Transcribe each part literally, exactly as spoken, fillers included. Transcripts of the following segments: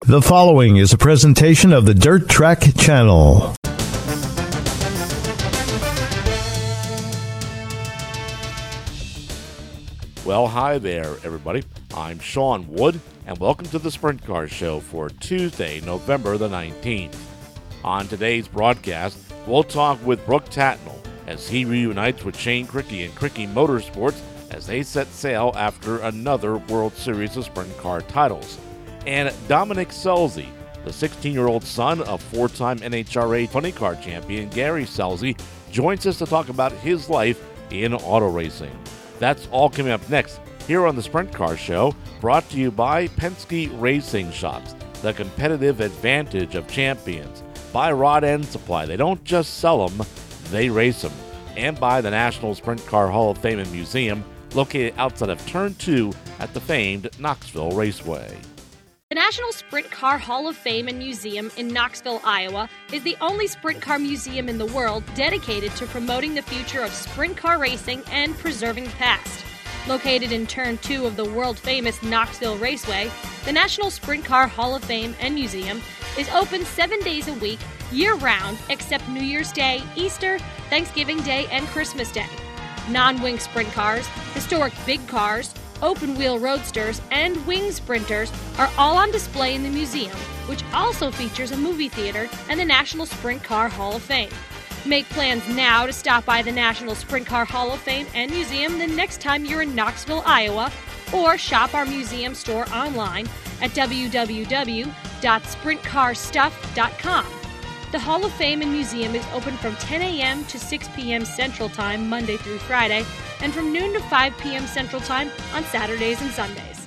The following is a presentation of the Dirt Track Channel. Well, hi there, everybody. I'm Sean Wood, and welcome to the Sprint Car Show for Tuesday, November the nineteenth. On today's broadcast, we'll talk with Brooke Tatnall as he reunites with Shane Cricky and Cricky Motorsports as they set sail after another World Series of Sprint Car titles. And Dominic Scelzi, the sixteen-year-old son of four-time N H R A Funny Car champion Gary Scelzi, joins us to talk about his life in auto racing. That's all coming up next here on the Sprint Car Show, brought to you by Penske Racing Shops, the competitive advantage of champions. By Rod End Supply, they don't just sell them, they race them. And by the National Sprint Car Hall of Fame and Museum, located outside of Turn two at the famed Knoxville Raceway. The National Sprint Car Hall of Fame and Museum in Knoxville, Iowa, is the only sprint car museum in the world dedicated to promoting the future of sprint car racing and preserving the past. Located in Turn two of the world-famous Knoxville Raceway, the National Sprint Car Hall of Fame and Museum is open seven days a week, year-round, except New Year's Day, Easter, Thanksgiving Day, and Christmas Day. Non-wing sprint cars, historic big cars, open-wheel roadsters, and wing sprinters are all on display in the museum, which also features a movie theater and the National Sprint Car Hall of Fame. Make plans now to stop by the National Sprint Car Hall of Fame and Museum the next time you're in Knoxville, Iowa, or shop our museum store online at w w w dot sprint car stuff dot com. The Hall of Fame and Museum is open from ten a.m. to six p.m. Central Time, Monday through Friday, and from noon to five p.m. Central Time on Saturdays and Sundays.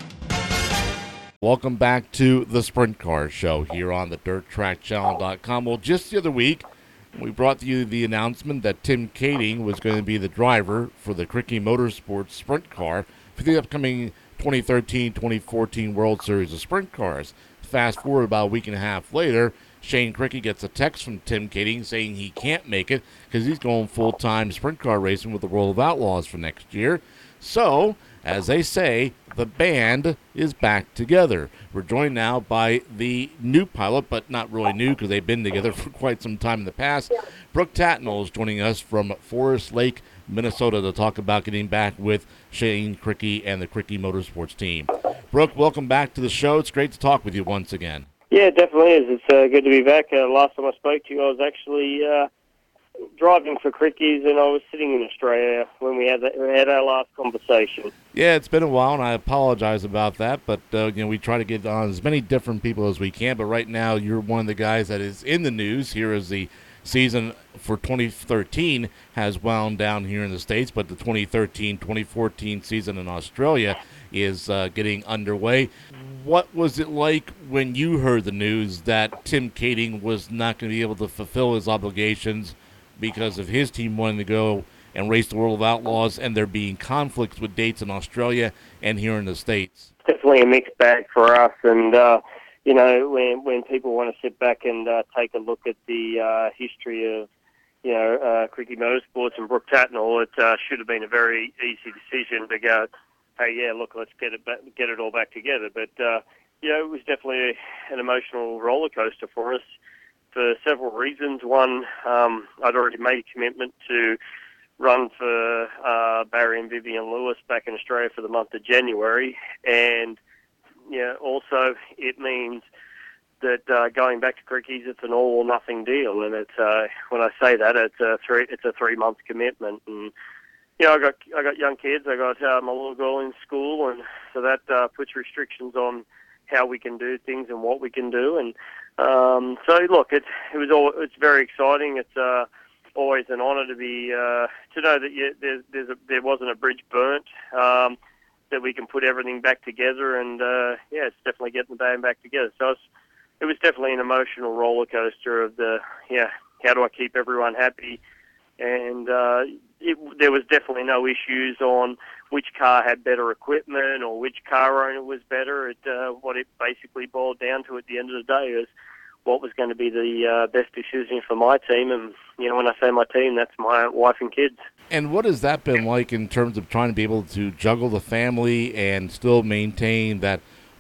Welcome back to the Sprint Car Show here on the dirt track channel dot com. Well, just the other week, we brought to you the announcement that Tim Kaeding was going to be the driver for the Cricky Motorsports Sprint Car for the upcoming twenty thirteen twenty fourteen World Series of Sprint Cars. Fast forward about a week and a half later, Shane Cricky gets a text from Tim Kaeding saying he can't make it because he's going full-time sprint car racing with the World of Outlaws for next year. So, as they say, the band is back together. We're joined now by the new pilot, but not really new because they've been together for quite some time in the past. Brooke Tatnall is joining us from Forest Lake, Minnesota, to talk about getting back with Shane Cricky and the Cricky Motorsports team. Brooke, welcome back to the show. It's great to talk with you once again. Yeah, it definitely is. It's uh, good to be back. Uh, last time I spoke to you, I was actually uh, driving for Cricky's, and I was sitting in Australia when we had, that, we had our last conversation. Yeah, it's been a while, and I apologize about that, but uh, you know, we try to get on as many different people as we can, but right now you're one of the guys that is in the news here as the season for twenty thirteen has wound down here in the States, but the twenty thirteen twenty fourteen season in Australia is uh, getting underway. What was it like when you heard the news that Tim Kaeding was not going to be able to fulfill his obligations because of his team wanting to go and race the World of Outlaws and there being conflicts with dates in Australia and here in the States? Definitely a mixed bag for us, and uh, you know, when when people want to sit back and uh, take a look at the uh, history of, you know, uh, Cricky Motorsports and Brooke Tatnall, it uh, should have been a very easy decision to go, hey, yeah, look, let's get it back, get it all back together. But uh, you know, it was definitely an emotional roller coaster for us for several reasons. One, um, I'd already made a commitment to run for uh, Barry and Vivian Lewis back in Australia for the month of January, and yeah, also it means that uh, going back to Cricky's, it's an all or nothing deal, and it's uh, when I say that, it's a three it's a three month commitment, and you know, I got I got young kids, I got uh, my little girl in school, and so that uh, puts restrictions on how we can do things and what we can do, and um, so look, it's it was all it's very exciting. It's uh, always an honour to be uh, to know that you, there's, there's a, there wasn't a bridge burnt. Um, that we can put everything back together, and uh, yeah, it's definitely getting the band back together. So it's, it was definitely an emotional roller coaster of the, yeah, how do I keep everyone happy? And uh, it, there was definitely no issues on which car had better equipment or which car owner was better. It, uh, what it basically boiled down to at the end of the day is what was going to be the uh, best decision for my team. And, you know, when I say my team, that's my wife and kids. And what has that been like in terms of trying to be able to juggle the family and still maintain that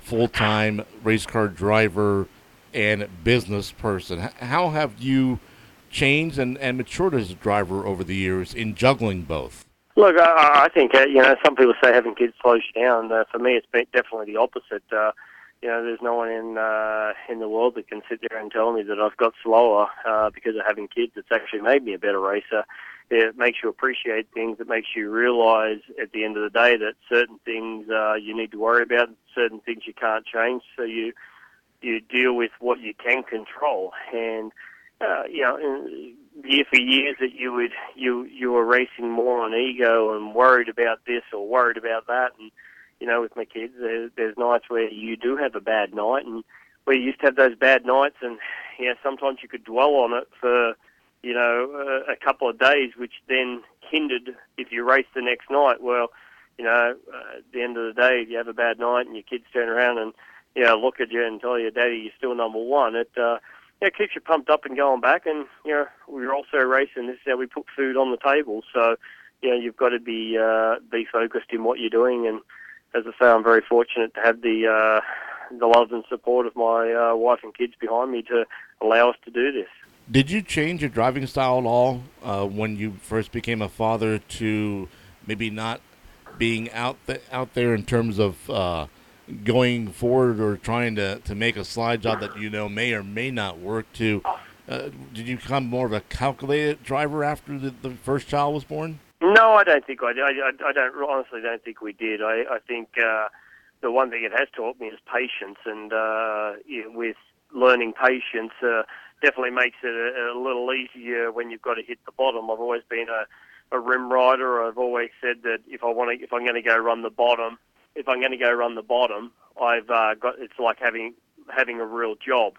full-time race car driver and business person. H- How have you changed and, and matured as a driver over the years in juggling both? Look, I, I think, uh, you know, some people say having kids slows you down. Uh, for me, it's been definitely the opposite. Uh, you know, there's no one in uh, in the world that can sit there and tell me that I've got slower uh, because of having kids. It's actually made me a better racer. It makes you appreciate things. It makes you realise at the end of the day that certain things uh, you need to worry about, certain things you can't change. So you you deal with what you can control. And uh, you know, year for years that you would you you were racing more on ego and worried about this or worried about that. And you know, with my kids, there's, there's nights where you do have a bad night, and we used to have those bad nights, and you know, sometimes you could dwell on it for you know a, a couple of days, which then hindered if you race the next night. Well, you know, uh, at the end of the day, if you have a bad night and your kids turn around and you know look at you and tell you, "Daddy, you're still number one," it uh, you know, keeps you pumped up and going back. And you know, we're also racing. This is how we put food on the table. So you know, you've got to be uh, be focused in what you're doing. And as I say, I'm very fortunate to have the uh, the love and support of my uh, wife and kids behind me to allow us to do this. Did you change your driving style at all uh, when you first became a father to maybe not being out th- out there in terms of uh, going forward or trying to, to make a slide job that you know may or may not work to? Uh, did you become more of a calculated driver after the, the first child was born? No, I don't think I did. I, I, I don't honestly don't think we did. I, I think uh, the one thing it has taught me is patience, and uh, yeah, with learning patience, uh, definitely makes it a, a little easier when you've got to hit the bottom. I've always been a, a rim rider. I've always said that if I want to, if I'm going to go run the bottom, if I'm going to go run the bottom, I've uh, got. It's like having having a real job.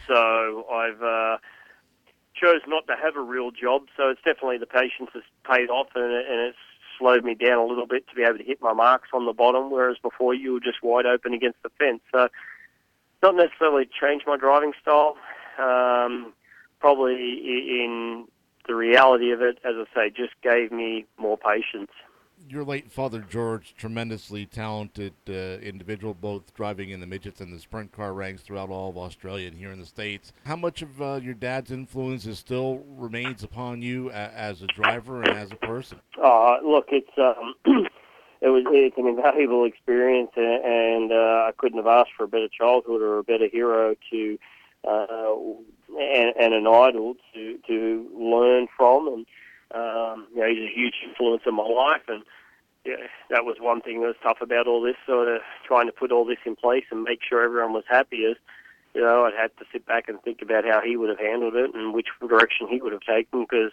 So I've. Uh, chose not to have a real job, so it's definitely the patience has paid off, and, it, and it's slowed me down a little bit to be able to hit my marks on the bottom, whereas before you were just wide open against the fence. So not necessarily changed my driving style, um, probably in the reality of it, as I say, just gave me more patience. Your late father, George, tremendously talented uh, individual, both driving in the midgets and the sprint car ranks throughout all of Australia and here in the States. How much of uh, your dad's influence is still remains upon you a- as a driver and as a person? Uh, look, it's um, it was it's an invaluable experience, and, and uh, I couldn't have asked for a better childhood or a better hero to uh, and, and an idol to to learn from. And um, you know, he's a huge influence in my life, and yeah, that was one thing that was tough about all this, sort of trying to put all this in place and make sure everyone was happy. Is you know, I'd had to sit back and think about how he would have handled it and which direction he would have taken, because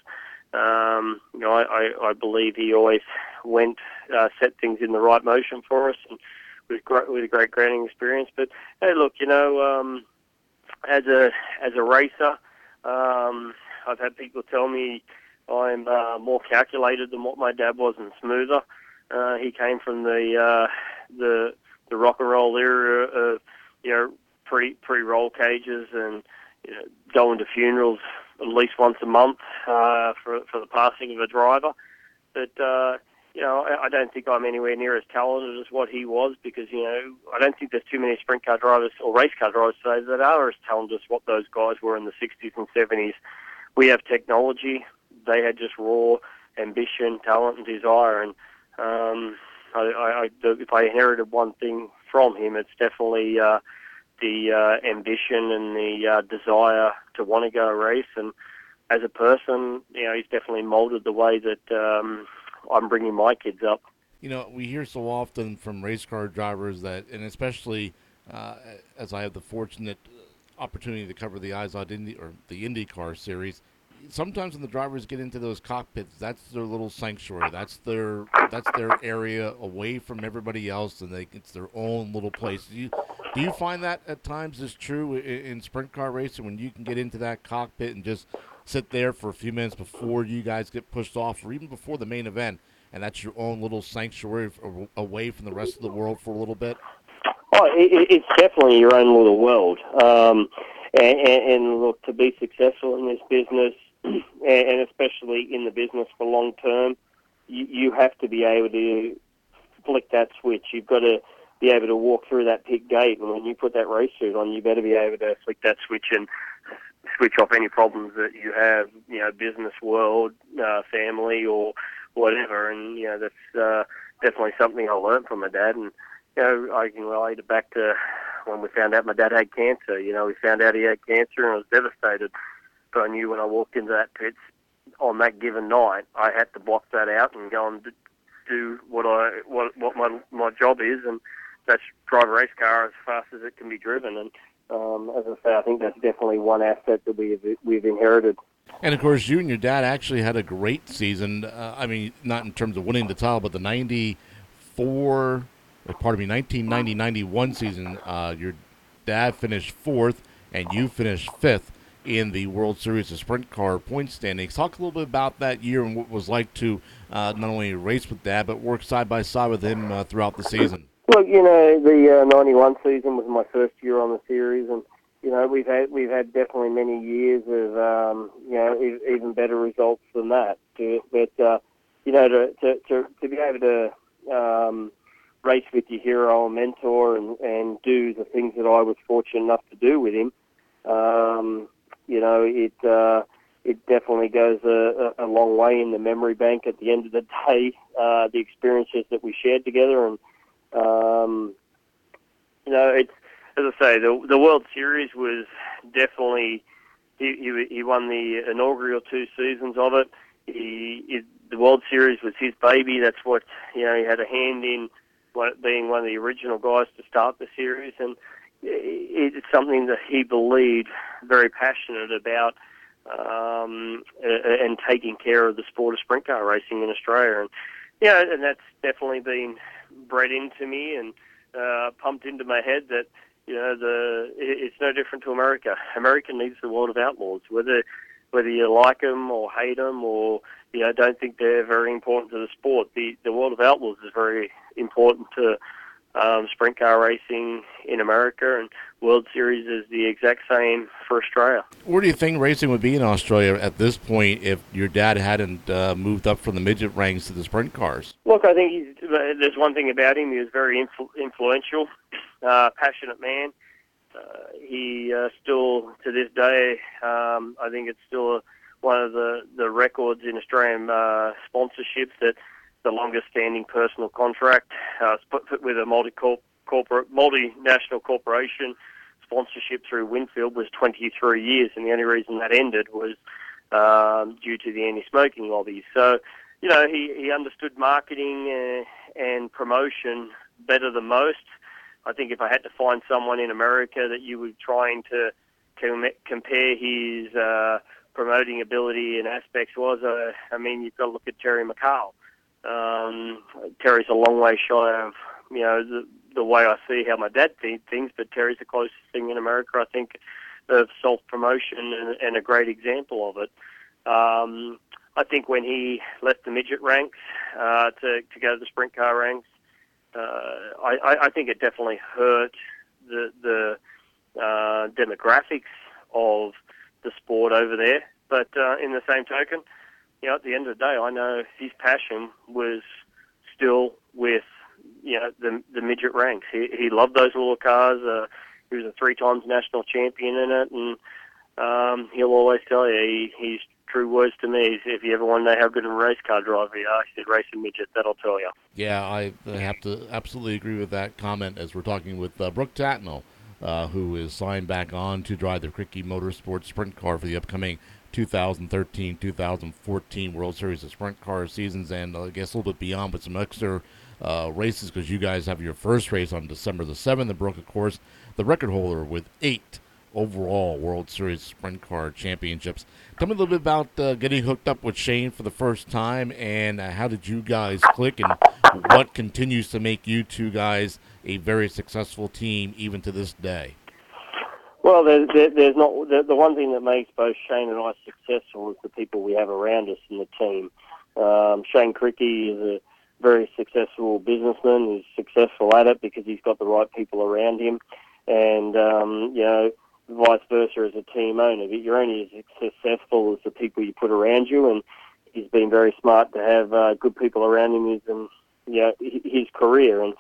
um, you know, I, I, I believe he always went uh, set things in the right motion for us, and with great, with a great grading experience. But hey, look, you know, um, as a as a racer, um, I've had people tell me I'm uh, more calculated than what my dad was and smoother. Uh, he came from the uh, the the rock and roll era of you know pre pre roll cages and you know, going to funerals at least once a month uh, for for the passing of a driver. But uh, you know I, I don't think I'm anywhere near as talented as what he was, because you know I don't think there's too many sprint car drivers or race car drivers today that are as talented as what those guys were in the sixties and seventies. We have technology. They had just raw ambition, talent, and desire. And um, I, I, if I inherited one thing from him, it's definitely uh, the uh, ambition and the uh, desire to want to go race. And as a person, you know, he's definitely molded the way that um, I'm bringing my kids up. You know, we hear so often from race car drivers that, and especially uh, as I have the fortunate opportunity to cover the IZOD Indy or the IndyCar series, sometimes when the drivers get into those cockpits, that's their little sanctuary. That's their that's their area away from everybody else, and they it's their own little place. Do you do you find that at times is true in, in sprint car racing, when you can get into that cockpit and just sit there for a few minutes before you guys get pushed off, or even before the main event, and that's your own little sanctuary away from the rest of the world for a little bit? Oh, it, it's definitely your own little world. Um, and, and, and look, to be successful in this business, and especially in the business for long term, you, you have to be able to flick that switch. You've got to be able to walk through that pit gate. And when you put that race suit on, you better be able to flick that switch and switch off any problems that you have, you know, business world, uh, family, or whatever. And, you know, that's uh, definitely something I learned from my dad. And, you know, I can relate it back to when we found out my dad had cancer. You know, we found out he had cancer and I was devastated. But I knew when I walked into that pit on that given night, I had to block that out and go and do what I what what my my job is, and that's drive a race car as fast as it can be driven. And um, as I say, I think that's definitely one asset that we've we've inherited. And, of course, you and your dad actually had a great season. Uh, I mean, not in terms of winning the title, but the ninety-four, or pardon me, nineteen ninety ninety-one season, uh, your dad finished fourth and you finished fifth in the World Series of Sprint Car point standings. Talk a little bit about that year and what it was like to uh, not only race with Dad, but work side by side with him uh, throughout the season. Look, you know, the uh, ninety-one season was my first year on the series, and you know, we've had we've had definitely many years of um, you know e- even better results than that. But uh, you know, to, to to to be able to um, race with your hero and mentor and, and do the things that I was fortunate enough to do with him, um, you know, it uh, it definitely goes a, a long way in the memory bank. At the end of the day, uh, the experiences that we shared together, and um, you know, it's as I say, the the World Series was definitely he he, he won the inaugural two seasons of it. He, he the World Series was his baby. That's what you know. He had a hand in what, being one of the original guys to start the series, and it's something that he believed, very passionate about, um, and taking care of the sport of sprint car racing in Australia. And yeah, and that's definitely been bred into me and uh, pumped into my head that you know the it's no different to America. America needs the world of outlaws, whether whether you like them or hate them or you know don't think they're very important to the sport. The the world of outlaws is very important to Um, sprint car racing in America, and World Series is the exact same for Australia. Where do you think racing would be in Australia at this point if your dad hadn't uh, moved up from the midget ranks to the sprint cars? Look, I think he's, there's one thing about him. He was very influ- influential, uh, passionate man. Uh, he uh, still, to this day, um, I think it's still a, one of the, the records in Australian uh, sponsorships that the longest-standing personal contract uh, with a multi-corporate, multinational corporation sponsorship through Winfield was twenty-three years, and the only reason that ended was um, due to the anti-smoking lobby. So, you know, he, he understood marketing uh, and promotion better than most. I think if I had to find someone in America that you were trying to com- compare his uh, promoting ability and aspects was, uh, I mean, you've got to look at Terry McCall. Um, Terry's a long way shy of, you know, the, the way I see how my dad did things, but Terry's the closest thing in America, I think, of self-promotion and, and a great example of it. Um, I think when he left the midget ranks uh, to, to go to the sprint car ranks, uh, I, I think it definitely hurt the, the uh, demographics of the sport over there. But uh, in the same token, you know, at the end of the day, I know his passion was still with, you know, the the midget ranks. He he loved those little cars. Uh, he was a three times national champion in it, and um, he'll always tell you, he, his true words to me is, if you ever want to know how good a race car driver you are, he said, race a midget, that'll tell you. Yeah, I have to absolutely agree with that comment as we're talking with uh, Brooke Tatnall, uh, who is signed back on to drive the Cricky Motorsports sprint car for the upcoming two thousand thirteen two thousand fourteen World Series of Sprint Car seasons, and uh, I guess a little bit beyond, but some extra uh, races because you guys have your first race on December the seventh. And Brooke, of course, the record holder with eight overall World Series Sprint Car championships. Tell me a little bit about uh, getting hooked up with Shane for the first time, and uh, how did you guys click, and what continues to make you two guys a very successful team even to this day? Well, there's, there's not the, the one thing that makes both Shane and I successful is the people we have around us in the team. Um, Shane Cricky is a very successful businessman. He's successful at it because he's got the right people around him, and um, you know, vice versa as a team owner. But you're only as successful as the people you put around you, and he's been very smart to have uh, good people around him in, you know, his career. And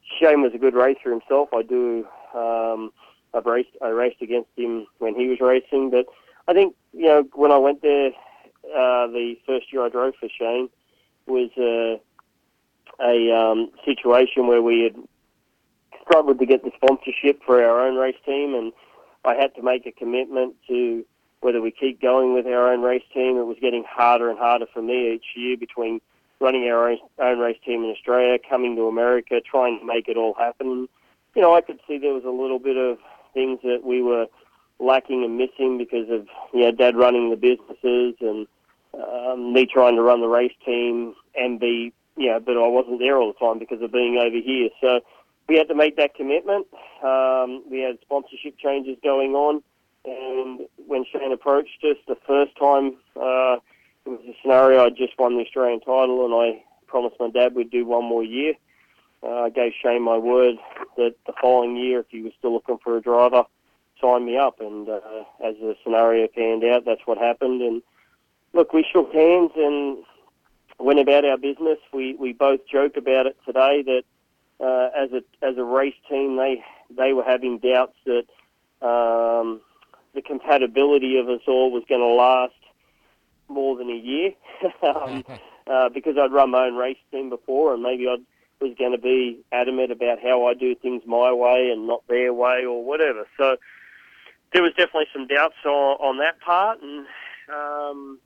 Shane was a good racer himself. I do. Um, I've raced. I raced against him when he was racing, but I think you know when I went there, uh, the first year I drove for Shane was uh, a um, situation where we had struggled to get the sponsorship for our own race team, and I had to make a commitment to whether we keep going with our own race team. It was getting harder and harder for me each year between running our own, own race team in Australia, coming to America, trying to make it all happen. You know, I could see there was a little bit of things that we were lacking and missing because of, you know, Dad running the businesses and um, me trying to run the race team and be, you know, but I wasn't there all the time because of being over here. So we had to make that commitment. Um, we had sponsorship changes going on. And when Shane approached us the first time, uh, it was a scenario. I just won the Australian title, and I promised my dad we'd do one more year. Uh, I gave Shane my word that the following year, if he was still looking for a driver, sign me up. And uh, as the scenario panned out, that's what happened. And look, we shook hands and went about our business. We we both joke about it today that uh, as a as a race team, they they were having doubts that um, the compatibility of us all was going to last more than a year um, uh, because I'd run my own race team before, and maybe I was going to be adamant about how I do things my way and not their way or whatever. So there was definitely some doubts on, on that part, and um,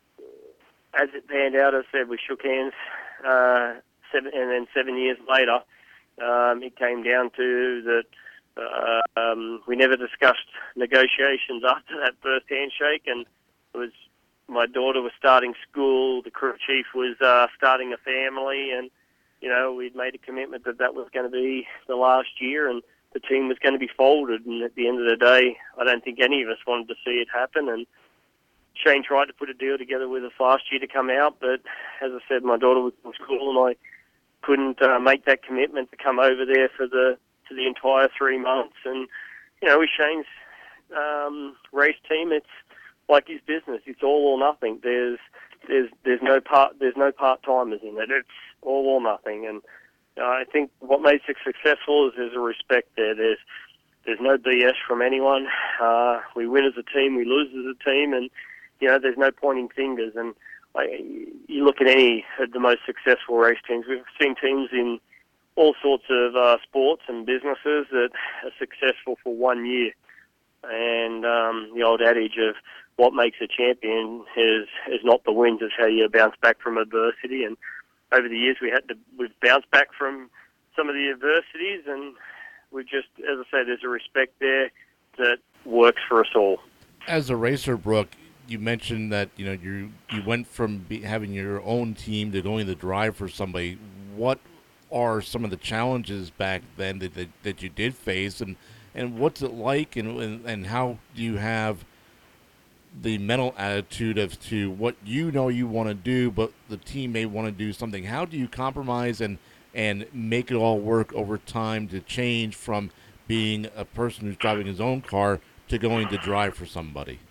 as it panned out, as I said, we shook hands, uh, seven, and then seven years later, um, it came down to that uh, um, we never discussed negotiations after that first handshake, and it was my daughter was starting school, the crew chief was uh, starting a family, and, you know, we'd made a commitment that that was going to be the last year, and the team was going to be folded, and at the end of the day, I don't think any of us wanted to see it happen, and Shane tried to put a deal together with us last year to come out, but as I said, my daughter was in school, and I couldn't uh, make that commitment to come over there for the for the entire three months, and, you know, with Shane's um, race team, it's like his business, it's all or nothing. There's there's there's no part there's no part timers in it. It's all or nothing. And uh, I think what makes it successful is there's a respect there. There's there's no B S from anyone. Uh, we win as a team, we lose as a team, and you know there's no pointing fingers. And I, you look at any of the most successful race teams. We've seen teams in all sorts of uh, sports and businesses that are successful for one year. And um, the old adage of what makes a champion is is not the wins, it's how you bounce back from adversity. And over the years, we had to we've bounced back from some of the adversities, and we just, as I say, there's a respect there that works for us all. As a racer, Brooke, you mentioned that you know you you went from be, having your own team to going to drive for somebody. What are some of the challenges back then that that, that you did face, and and what's it like, and, and and how do you have the mental attitude as to what you know you want to do, but the team may want to do something? How do you compromise and and make it all work over time to change from being a person who's driving his own car to going to drive for somebody?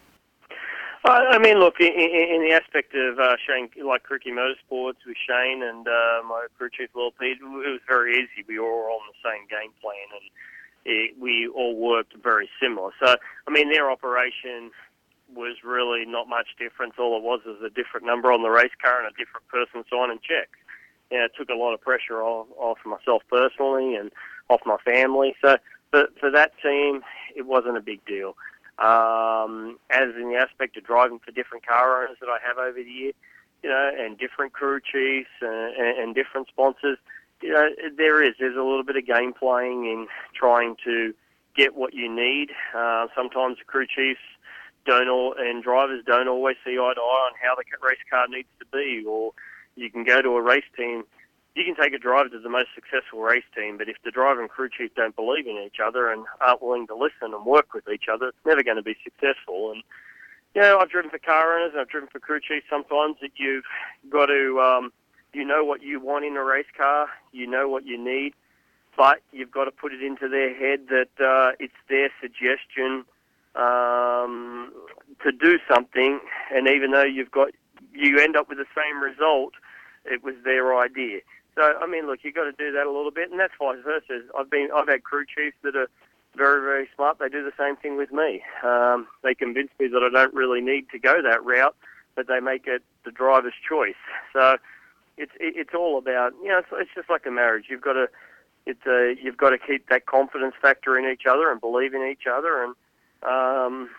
I mean, look, in, in the aspect of uh, Shane, like Cricky Motorsports with Shane and uh, my crew chief, Will Pete, it was very easy. We were all on the same game plan, and it, we all worked very similar. So, I mean, their operation was really not much difference. All it was was a different number on the race car and a different person signing checks. You know, it took a lot of pressure off, off myself personally and off my family. So, for, for that team, it wasn't a big deal. Um, as in the aspect of driving for different car owners that I have over the year, you know, and different crew chiefs and, and, and different sponsors, you know, there is. There's a little bit of game playing in trying to get what you need. Uh, sometimes the crew chiefs don't all, and drivers don't always see eye to eye on how the race car needs to be, or you can go to a race team. You can take a driver to the most successful race team, but if the driver and crew chief don't believe in each other and aren't willing to listen and work with each other, it's never going to be successful. And, you know, I've driven for car owners and I've driven for crew chiefs sometimes that you've got to, um, you know what you want in a race car, you know what you need, but you've got to put it into their head that uh, it's their suggestion um, to do something, and even though you've got, you end up with the same result, it was their idea. So, I mean, look, you've got to do that a little bit, and that's vice versa. I've been, I've had crew chiefs that are very, very smart. They do the same thing with me. Um, they convince me that I don't really need to go that route, but they make it the driver's choice. So it's it's all about, you know, it's, it's just like a marriage. You've got to it's a, you've got to keep that confidence factor in each other and believe in each other, and um,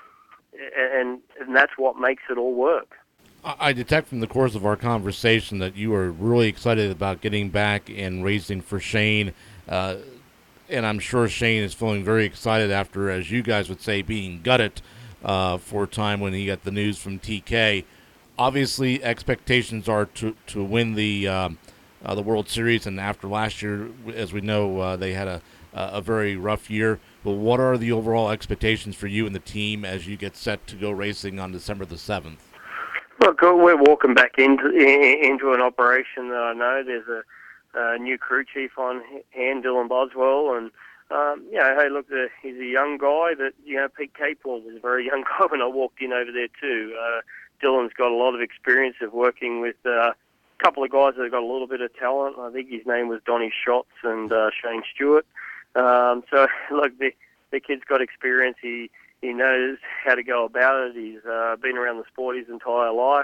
and and that's what makes it all work. I detect from the course of our conversation that you are really excited about getting back and racing for Shane, uh, and I'm sure Shane is feeling very excited after, as you guys would say, being gutted uh, for a time when he got the news from T K. Obviously, expectations are to to win the uh, uh, the World Series, and after last year, as we know, uh, they had a a very rough year. But what are the overall expectations for you and the team as you get set to go racing on December the seventh? Look, we're walking back into into an operation that I know there's a, a new crew chief on hand, Dylan Boswell, and um, you know, hey, look, the, he's a young guy that, you know, Pete Capel was a very young guy when I walked in over there too. Uh, Dylan's got a lot of experience of working with uh, a couple of guys that have got a little bit of talent. I think his name was Donnie Schatz and uh, Shane Stewart. Um, so look, the the kid's got experience. He He knows how to go about it. He's uh, been around the sport his entire life.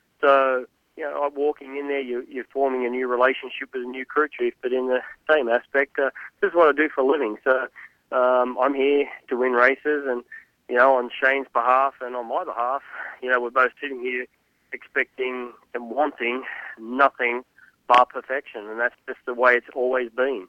So, you know, I'm walking in there, you, you're forming a new relationship with a new crew chief, but in the same aspect, uh, this is what I do for a living. So um, I'm here to win races, and, you know, on Shane's behalf and on my behalf, you know, we're both sitting here expecting and wanting nothing but perfection, and that's just the way it's always been.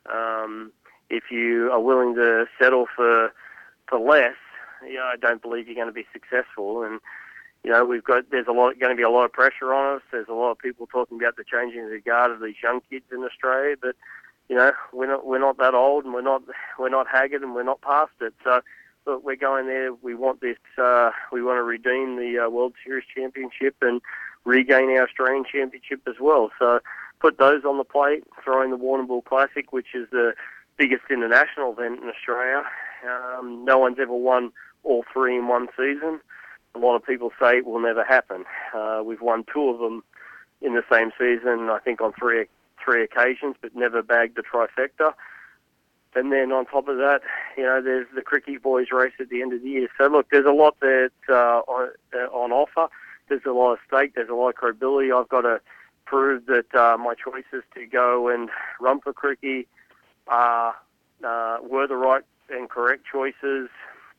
Um, if you are willing to settle for for less, you know, I don't believe you're going to be successful. And, you know, we've got, there's a lot, going to be a lot of pressure on us. There's a lot of people talking about the changing of the guard of these young kids in Australia, but, you know, we're not, we're not that old, and we're not, we're not haggard, and we're not past it. So, look, we're going there. We want this, uh, we want to redeem the uh, World Series Championship and regain our Australian Championship as well. So put those on the plate, throw in the Warrnambool Classic, which is the biggest international event in Australia. Um, no one's ever won all three in one season. A lot of people say it will never happen. Uh, we've won two of them in the same season, I think on three three occasions, but never bagged the trifecta. And then on top of that, you know, there's the Cricket Boys race at the end of the year. So look, there's a lot that's uh, on, uh, on offer. There's a lot of stake. There's a lot of credibility. I've got to prove that uh, my choices to go and run for Cricket uh, uh, were the right and correct choices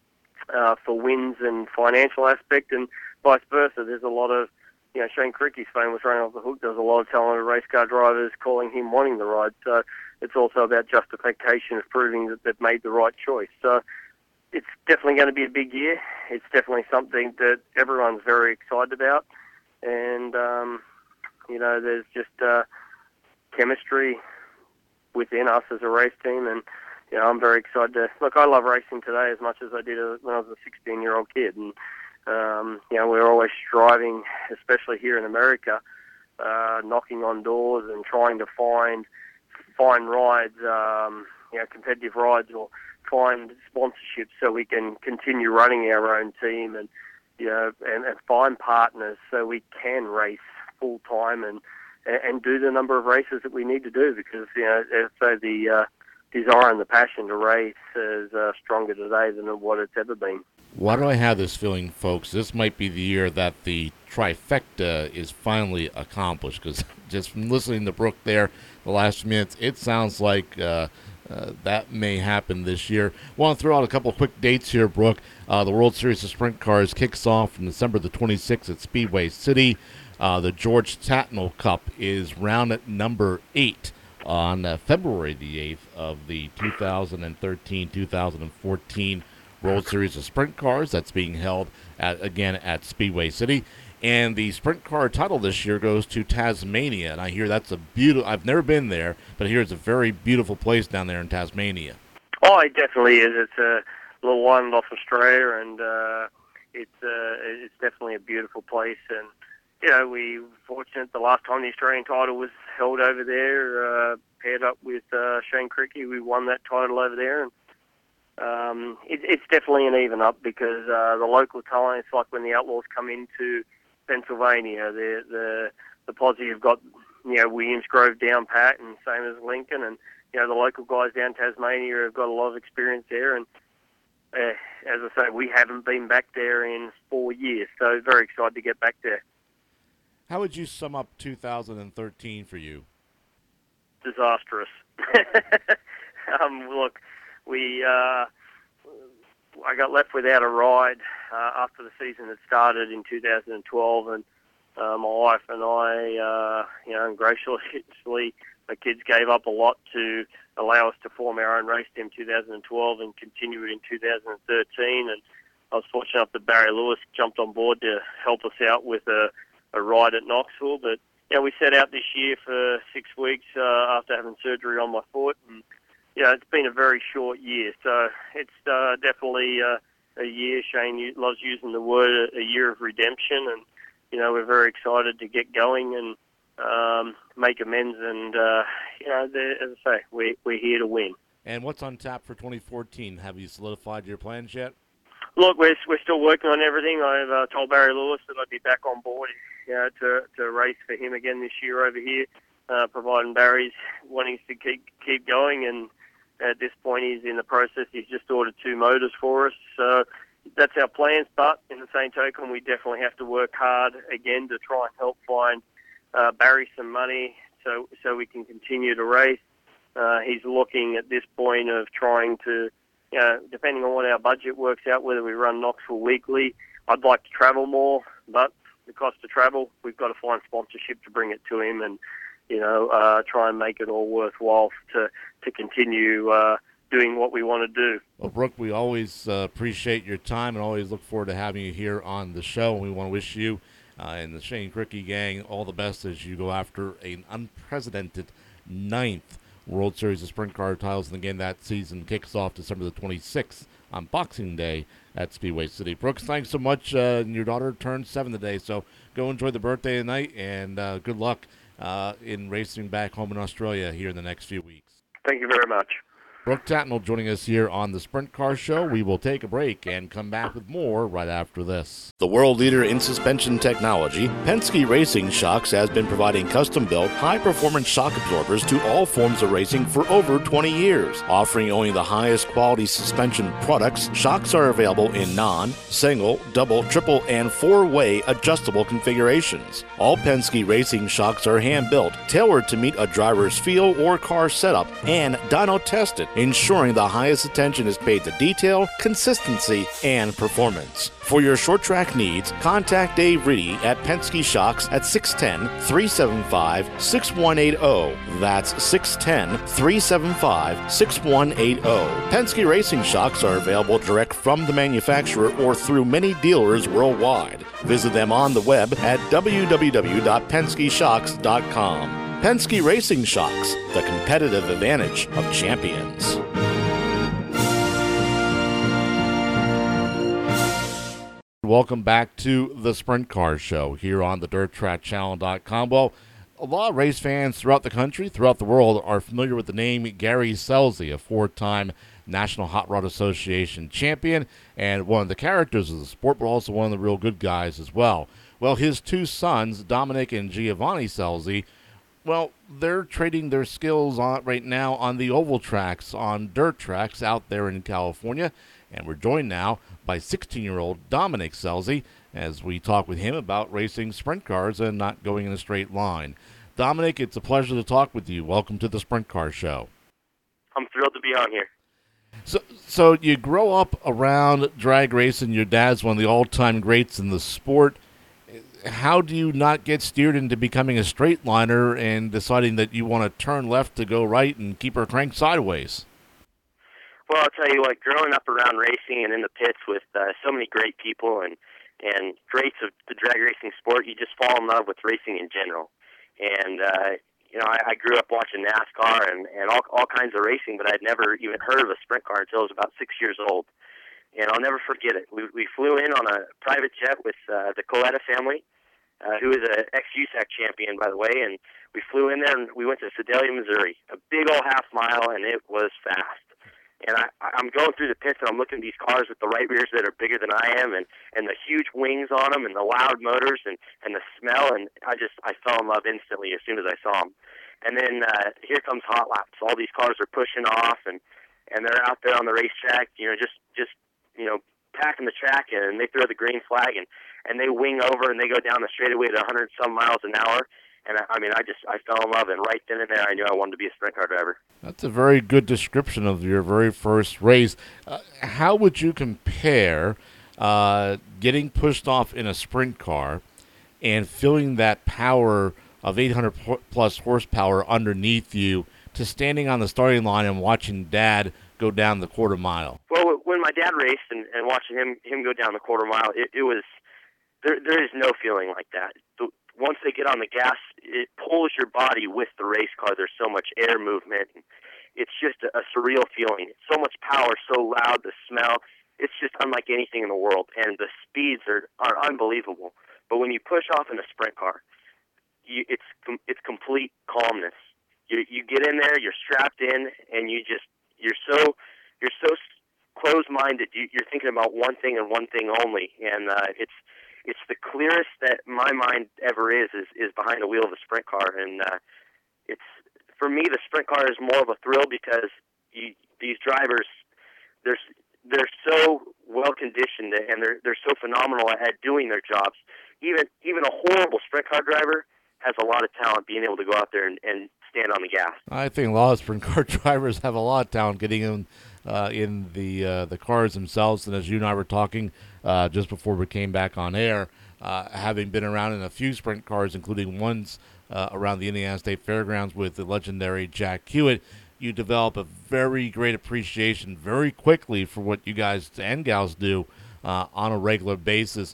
uh, for wins and financial aspect, and vice versa. There's a lot of, you know, Shane Cricky's fame was running off the hook. There's a lot of talented race car drivers calling him wanting the ride. So it's also about justification of proving that they've made the right choice. So it's definitely going to be a big year. It's definitely something that everyone's very excited about. And, um, you know, there's just uh, chemistry within us as a race team, and you know, I'm very excited to look. I love racing today as much as I did when I was a sixteen-year-old kid, and um, you know, we're always striving, especially here in America, uh, knocking on doors and trying to find find rides, um, you know, competitive rides, or find sponsorships so we can continue running our own team, and you know, and, and find partners so we can race full time and and do the number of races that we need to do, because you know, so the uh, desire and the passion to race is uh, stronger today than what it's ever been. Why do I have this feeling, folks? This might be the year that the trifecta is finally accomplished, because just from listening to Brooke there the last few minutes, it sounds like uh, uh, that may happen this year. I want to throw out a couple of quick dates here, Brooke. Uh, the World Series of Sprint Cars kicks off on December the twenty-sixth at Speedway City. Uh, the George Tatnall Cup is round at number eight on uh, February the eighth of the two thousand thirteen two thousand fourteen World Series of Sprint Cars. That's being held, at, again, at Speedway City. And the Sprint Car title this year goes to Tasmania. And I hear that's a beautiful, I've never been there, but I hear it's a very beautiful place down there in Tasmania. Oh, it definitely is. It's a little island off Australia, and uh, it's, uh, it's definitely a beautiful place. And you know, we were fortunate the last time the Australian title was held over there, uh, paired up with uh, Shane Cricky. We won that title over there. And um, it, it's definitely an even up, because uh, the local talent, it's like when the Outlaws come into Pennsylvania, the the the posse have got, you know, Williams Grove down pat, and same as Lincoln, and you know, the local guys down Tasmania have got a lot of experience there, and uh, as I say, we haven't been back there in four years, so very excited to get back there. How would you sum up two thousand thirteen for you? Disastrous. um, look, we uh, I got left without a ride uh, after the season had started in two thousand twelve, and uh, my wife and I, uh, you know, graciously, the kids gave up a lot to allow us to form our own race team in two thousand twelve and continue it in two thousand thirteen. And I was fortunate enough that Barry Lewis jumped on board to help us out with a, a ride at Knoxville. But you know, we set out this year for six weeks uh, after having surgery on my foot, and you know, it's been a very short year. So it's uh, definitely uh, a year. Shane loves using the word a year of redemption, and you know, we're very excited to get going and um, make amends. And uh, you know, as I say, we we're here to win. And what's on tap for twenty fourteen? Have you solidified your plans yet? Look, we're we're still working on everything. I've uh, told Barry Lewis that I'd be back on board, you know, to to race for him again this year over here, uh, providing Barry's wanting to keep keep going. And at this point, he's in the process. He's just ordered two motors for us, so that's our plans. But in the same token, we definitely have to work hard again to try and help find uh, Barry some money so so we can continue to race. Uh, he's looking at this point of trying to, you know, depending on what our budget works out, whether we run Knoxville weekly. I'd like to travel more, but the cost of travel, we've got to find sponsorship to bring it to him, and you know, uh, try and make it all worthwhile to to continue uh, doing what we want to do. Well, Brooke, we always uh, appreciate your time and always look forward to having you here on the show. And we want to wish you uh, and the Shane Cricky gang all the best as you go after an unprecedented ninth World Series of Sprint Car titles. And again, that season kicks off December the twenty-sixth on Boxing Day at Speedway City. Brooks, thanks so much. Uh, your daughter turned seven today, so go enjoy the birthday tonight, and uh, good luck uh, in racing back home in Australia here in the next few weeks. Thank you very much. Brooke Tatnall joining us here on the Sprint Car Show. We will take a break and come back with more right after this. The world leader in suspension technology, Penske Racing Shocks has been providing custom-built, high-performance shock absorbers to all forms of racing for over twenty years. Offering only the highest quality suspension products, shocks are available in non, single, double, triple, and four-way adjustable configurations. All Penske Racing shocks are hand-built, tailored to meet a driver's feel or car setup, and dyno-tested, ensuring the highest attention is paid to detail, consistency, and performance. For your short track needs, contact Dave Reedy at Penske Shocks at six one zero, three seven five, six one eight zero. That's six one zero, three seven five, six one eight zero. Penske Racing Shocks are available direct from the manufacturer or through many dealers worldwide. Visit them on the web at w w w dot penske shocks dot com. Penske Racing Shocks, the competitive advantage of champions. Welcome back to the Sprint Car Show here on the dirt track channel dot com. Well, a lot of race fans throughout the country, throughout the world, are familiar with the name Gary Scelzi, a four-time National Hot Rod Association champion and one of the characters of the sport, but also one of the real good guys as well. Well, his two sons, Dominic and Giovanni Scelzi, well, they're trading their skills on right now on the oval tracks, on dirt tracks out there in California. And we're joined now by sixteen-year-old Dominic Scelzi as we talk with him about racing sprint cars and not going in a straight line. Dominic, it's a pleasure to talk with you. Welcome to the Sprint Car Show. I'm thrilled to be on here. So, so you grow up around drag racing. Your dad's one of the all-time greats in the sport. How do you not get steered into becoming a straight liner and deciding that you want to turn left to go right and keep her cranked sideways? Well, I'll tell you what, growing up around racing and in the pits with uh, so many great people and, and greats of the drag racing sport, you just fall in love with racing in general. And, uh, you know, I, I grew up watching NASCAR and, and all, all kinds of racing, but I'd never even heard of a sprint car until I was about six years old. And I'll never forget it. We, we flew in on a private jet with uh, the Coletta family, uh, who is an ex-U S A C champion, by the way, and we flew in there and we went to Sedalia, Missouri, a big old half mile, and it was fast. And I, I'm going through the pits, and I'm looking at these cars with the right rears that are bigger than I am, and, and the huge wings on them, and the loud motors, and, and the smell, and I just I fell in love instantly as soon as I saw them. And then uh, here comes hot laps. All these cars are pushing off, and, and they're out there on the racetrack, you know, just just you know packing the track, and they throw the green flag, and, and they wing over, and they go down the straightaway at one hundred some miles an hour. And I, I mean, I just I fell in love, and right then and there, I knew I wanted to be a sprint car driver. That's a very good description of your very first race. Uh, how would you compare uh, getting pushed off in a sprint car and feeling that power of eight hundred plus horsepower underneath you to standing on the starting line and watching Dad go down the quarter mile? Well, when my dad raced and, and watching him him go down the quarter mile, it, it was there. There is no feeling like that. The, Once they get on the gas, it pulls your body with the race car. There's so much air movement. It's just a, a surreal feeling. So much power, so loud, the smell. It's just unlike anything in the world. And the speeds are, are unbelievable. But when you push off in a sprint car, you, it's it's complete calmness. You you get in there, you're strapped in, and you just you're so you're so closed-minded. You, you're thinking about one thing and one thing only, and uh, it's. It's the clearest that my mind ever is, is, is behind the wheel of a sprint car. And uh, it's for me, the sprint car is more of a thrill because you, these drivers, they're, they're so well-conditioned and they're, they're so phenomenal at doing their jobs. Even even a horrible sprint car driver has a lot of talent being able to go out there and, and stand on the gas. I think a lot of sprint car drivers have a lot of talent getting in, uh, in the uh, the cars themselves. And as you and I were talking uh, just before we came back on air, uh, having been around in a few sprint cars, including ones uh, around the Indiana State Fairgrounds with the legendary Jack Hewitt, you develop a very great appreciation very quickly for what you guys and gals do uh, on a regular basis.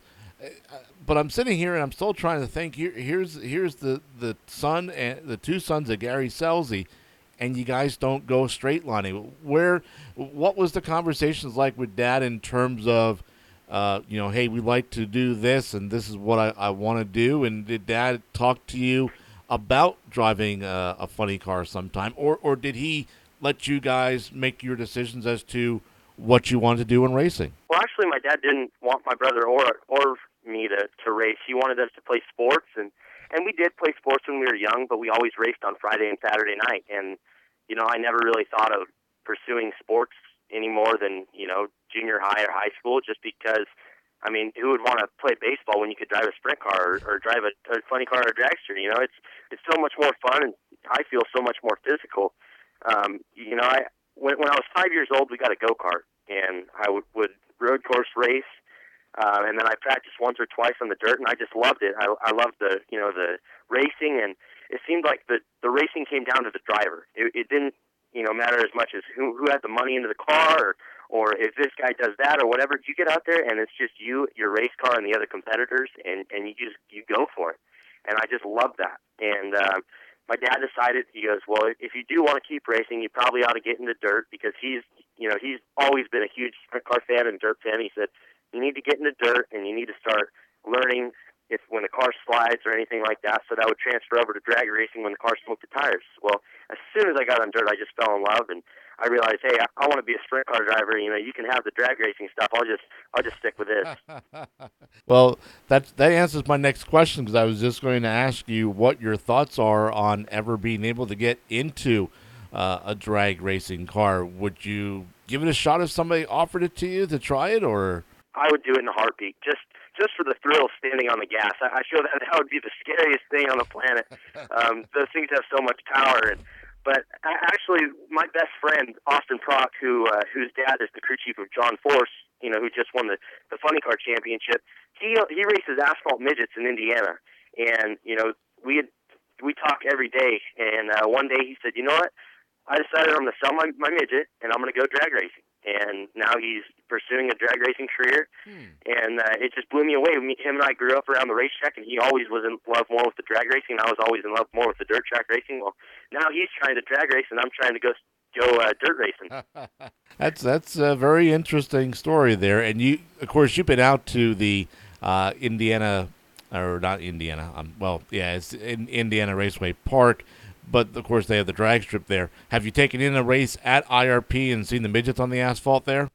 But I'm sitting here and I'm still trying to think. Here, here's here's the, the son and the two sons of Gary Scelzi, and you guys don't go straight lining. Where, what was the conversations like with Dad in terms of, uh, you know, hey, we like to do this, and this is what I, I want to do. And did Dad talk to you about driving a, a funny car sometime, or or did he let you guys make your decisions as to what you wanted to do in racing? Well, actually, my dad didn't want my brother or or me to, to race. He wanted us to play sports, and, and we did play sports when we were young, but we always raced on Friday and Saturday night. And, you know, I never really thought of pursuing sports any more than, you know, junior high or high school, just because, I mean, who would want to play baseball when you could drive a sprint car or, or drive a, a funny car or a dragster? You know, it's it's so much more fun, and I feel so much more physical. Um, you know, I when, when I was five years old, we got a go-kart, and I would, would road course race. Uh, and then I practiced once or twice on the dirt, and I just loved it. I, I loved the, you know, the racing, and it seemed like the, the racing came down to the driver. It, it didn't, you know, matter as much as who who had the money into the car, or, or if this guy does that or whatever. You get out there, and it's just you, your race car, and the other competitors, and, and you just you go for it. And I just loved that. And uh, my dad decided, he goes, well, if you do want to keep racing, you probably ought to get into dirt, because he's, you know, he's always been a huge sprint car fan and dirt fan. He said, you need to get in the dirt, and you need to start learning if when the car slides or anything like that, so that would transfer over to drag racing when the car smoked the tires. Well, as soon as I got on dirt, I just fell in love, and I realized, hey, I, I want to be a sprint car driver. You know, you can have the drag racing stuff. I'll just, I'll just stick with this. Well, that that answers my next question, because I was just going to ask you what your thoughts are on ever being able to get into uh, a drag racing car. Would you give it a shot if somebody offered it to you to try it, or? I would do it in a heartbeat, just just for the thrill of standing on the gas. I, I feel that that would be the scariest thing on the planet. Um, those things have so much power. And, but actually, my best friend, Austin Prock, who uh, whose dad is the crew chief of John Force, you know, who just won the, the Funny Car Championship, he he races asphalt midgets in Indiana. And, you know, we had, we talk every day. And uh, one day he said, you know what? I decided I'm going to sell my, my midget, and I'm going to go drag racing. And now he's pursuing a drag racing career, hmm. and uh, it just blew me away. Me, him and I grew up around the racetrack, and he always was in love more with the drag racing, and I was always in love more with the dirt track racing. Well, now he's trying to drag race, and I'm trying to go go uh, dirt racing. that's that's a very interesting story there. And you, of course, you've been out to the uh, Indiana, or not Indiana, um, well, yeah, it's in Indiana Raceway Park, but of course they have the drag strip there. Have you taken in a race at I R P and seen the midgets on the asphalt there?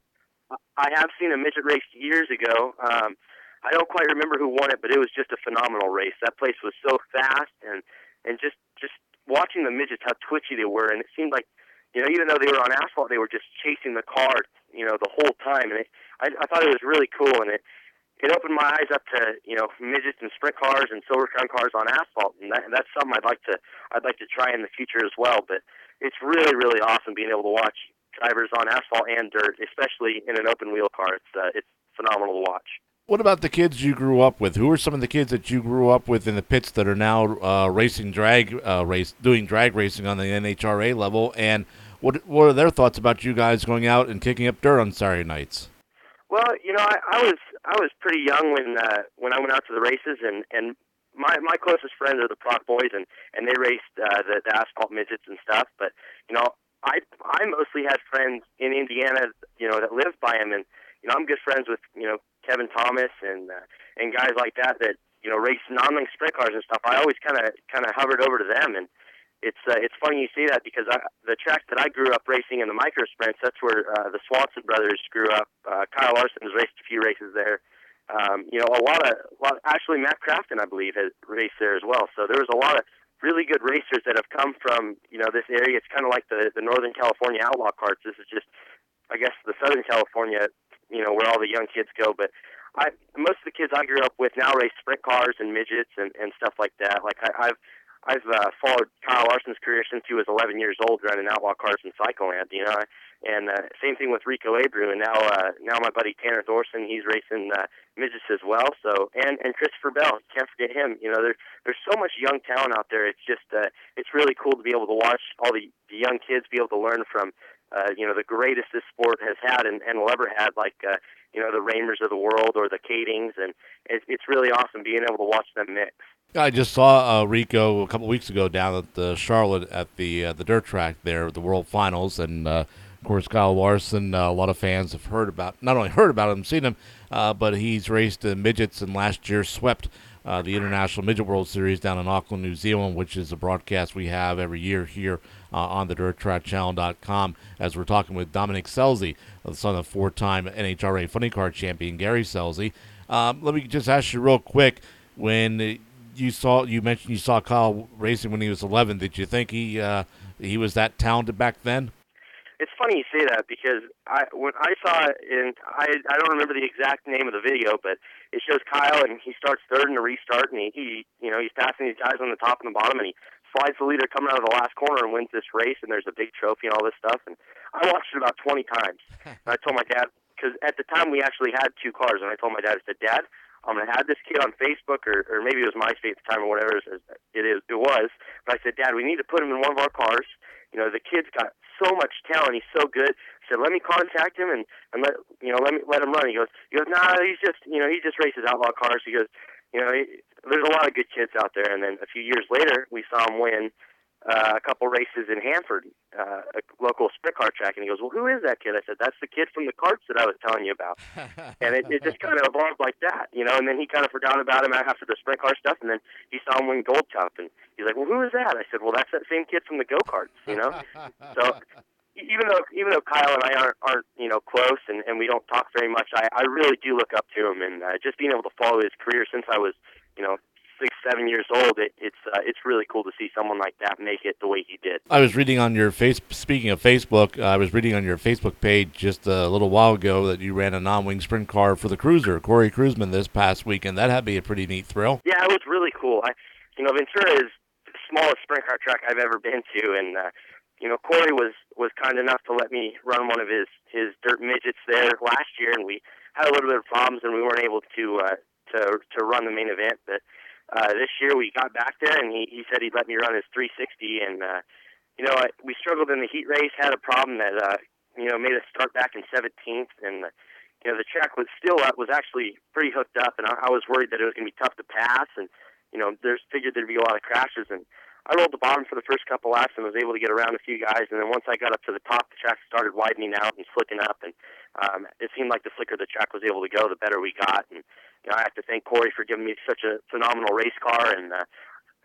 I have seen a midget race years ago. Um, I don't quite remember who won it, but it was just a phenomenal race. That place was so fast, and and just just watching the midgets, how twitchy they were, and it seemed like, you know, even though they were on asphalt, they were just chasing the car, you know, the whole time. And it, I, I thought it was really cool, and it it opened my eyes up to, you know, midgets and sprint cars and Silver Crown cars on asphalt, and that, that's something I'd like to I'd like to try in the future as well. But it's really really awesome being able to watch drivers on asphalt and dirt, especially in an open wheel car. It's uh, it's phenomenal to watch. What about the kids you grew up with? Who are some of the kids that you grew up with in the pits that are now uh, racing drag uh, race, doing drag racing on the N H R A level? And what what are their thoughts about you guys going out and kicking up dirt on Saturday nights? Well, you know, I, I was I was pretty young when uh, when I went out to the races, and, and my my closest friends are the Proc Boys, and, and they raced uh, the, the asphalt midgets and stuff. But you know, I I mostly had friends in Indiana, you know, that lived by them, and you know, I'm good friends with, you know, Kevin Thomas and uh, and guys like that that, you know, race non-link sprint cars and stuff. I always kind of kind of hovered over to them, and it's uh, it's funny you say that, because I, the track that I grew up racing in the micro sprints, that's where uh, the Swanson brothers grew up. Uh, Kyle Larson has raced a few races there. Um, you know, a lot of, a lot, actually Matt Crafton, I believe, has raced there as well. So there was a lot of really good racers that have come from, you know, this area. It's kind of like the, the Northern California Outlaw Carts. This is just, I guess, the Southern California, you know, where all the young kids go. But I, most of the kids I grew up with now race sprint cars and midgets and, and stuff like that. Like I, I've, I've uh, followed Kyle Larson's career since he was eleven years old, running outlaw cars in Cycleland, you know. And uh, same thing with Rico Abreu, and now uh, now my buddy Tanner Thorson, he's racing uh, midgets as well. So and and Christopher Bell, can't forget him. You know, there there's so much young talent out there. It's just uh, it's really cool to be able to watch all the, the young kids be able to learn from uh, you know, the greatest this sport has had and, and will ever had, like uh, you know, the Ramers of the world or the Kadings, and it's it's really awesome being able to watch them mix. I just saw uh, Rico a couple weeks ago down at the Charlotte at the uh, the dirt track there, the World Finals, and uh, of course Kyle Larson. Uh, a lot of fans have heard about, not only heard about him, seen him, uh, but he's raced in midgets, and last year swept uh, the International Midget World Series down in Auckland, New Zealand, which is a broadcast we have every year here uh, on the dirt track channel dot com. As we're talking with Dominic Scelzi, the son of four-time N H R A funny car champion Gary Scelzi. Um, let me just ask you real quick, when you saw, you mentioned you saw Kyle racing when he was eleven. Did you think he uh, he was that talented back then? It's funny you say that, because I when I saw it, in I I don't remember the exact name of the video, but it shows Kyle and he starts third in the restart, and he, he you know he's passing these guys on the top and the bottom, and he slides the leader coming out of the last corner and wins this race, and there's a big trophy and all this stuff. And I watched it about twenty times. And I told my dad, because at the time we actually had two cars, and I told my dad, I said, Dad, I'm going to add this kid on Facebook, or, or maybe it was MySpace at the time or whatever it is. It was. But I said, Dad, we need to put him in one of our cars. You know, the kid's got so much talent. He's so good. I said, let me contact him and, and let, you know, let me, let him run. He goes, he goes, nah, he's just, you know, he just races outlaw cars. He goes, you know, he, there's a lot of good kids out there. And then a few years later, we saw him win Uh, a couple races in Hanford, uh, a local sprint car track, and he goes, well, who is that kid? I said, that's the kid from the karts that I was telling you about. And it, it just kind of evolved like that, you know, and then he kind of forgot about him after the sprint car stuff, and then he saw him win Gold Cup, and he's like, well, who is that? I said, well, that's that same kid from the go-karts, you know? So even though even though Kyle and I aren't, aren't you know, close, and, and we don't talk very much, I, I really do look up to him, and uh, just being able to follow his career since I was, you know, six, seven years old, it, it's uh, it's really cool to see someone like that make it the way he did. I was reading on your face. Speaking of Facebook, uh, I was reading on your Facebook page just a little while ago that you ran a non-wing sprint car for the Cruiser, Corey Cruzman, this past weekend. That had to be a pretty neat thrill. Yeah, it was really cool. I, you know, Ventura is the smallest sprint car track I've ever been to, and uh, you know, Corey was was kind enough to let me run one of his his dirt midgets there last year, and we had a little bit of problems, and we weren't able to uh, to to run the main event, but. Uh, this year we got back there, and he, he said he'd let me run his three sixty, and, uh, you know, I, we struggled in the heat race, had a problem that, uh, you know, made us start back in seventeenth, and, uh, you know, the track was still up, was actually pretty hooked up, and I, I was worried that it was going to be tough to pass, and, you know, there's figured there'd be a lot of crashes, and I rolled the bottom for the first couple laps and was able to get around a few guys, and then once I got up to the top, the track started widening out and slicking up, and um, it seemed like the slicker the track was able to go, the better we got, and you know, I have to thank Corey for giving me such a phenomenal race car, and uh,